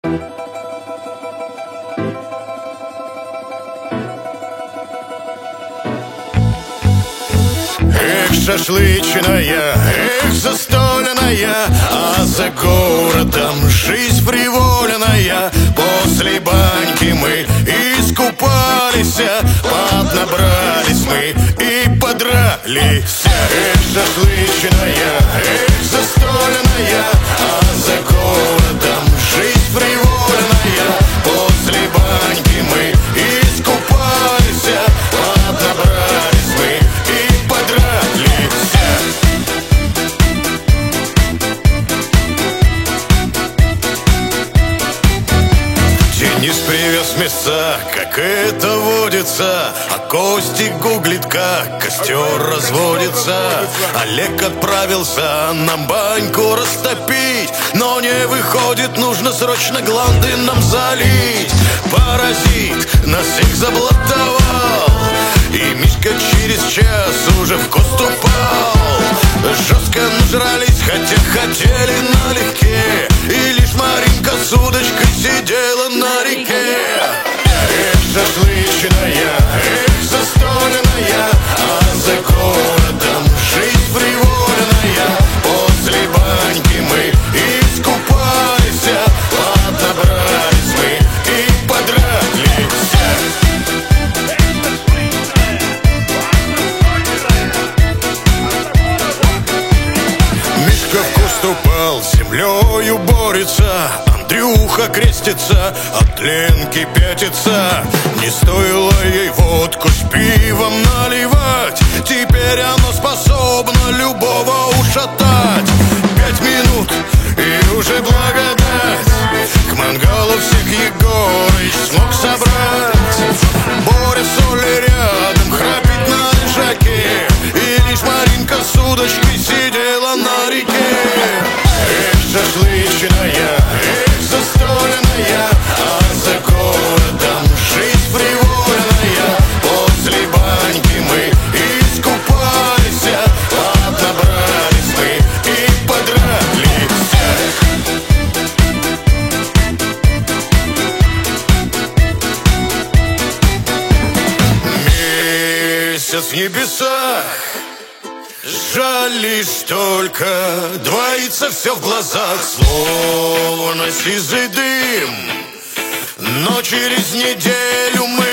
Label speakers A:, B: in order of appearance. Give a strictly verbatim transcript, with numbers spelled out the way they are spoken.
A: Эх, шашлычная, эх, застольная, а за городом жизнь приволенная. После баньки мы искупались, поднабрались мы и подрались. Эх, шашлычная, эх, застольная, а за городом жизнь приволенная. После баньки мы искупались, поднабрались мы и подрались. Денис привез мяса, как это водится, а Костик гуглит, как костер разводится. Олег отправился нам баньку растопить, но не выходит, нужно срочно гланды нам залить. Паразит нас всех заблатовал, и Мишка через час уже в кост упал. Жестко нажрались, хотя хотели налегке, и лишь Маринка с удочкой сидела на реке. Эх, шашлычная, эх, застольная, а за городом жизнь приволенная. После баньки мы искупались, поднабрались мы и подрались. Мишка в куст упал, землею борется, Андрюха крестится, от Ленки пятится. Не стоило ей водку с пивом наливать, теперь оно способно любого ушатать. Пять минут и уже благодать, к мангалу всех Егорыч смог собрать. Боря с Олей рядом храпит на лежаке, и лишь Маринка с удочкой сидела на реке. Эх, шашлычная, эх, застольная, а за городом жизнь приволенная. После баньки мы искупались, поднабрались мы и подрались. Месяц в небесах, жаль лишь только двоится все в глазах, словно сизый дым. Но через неделю мы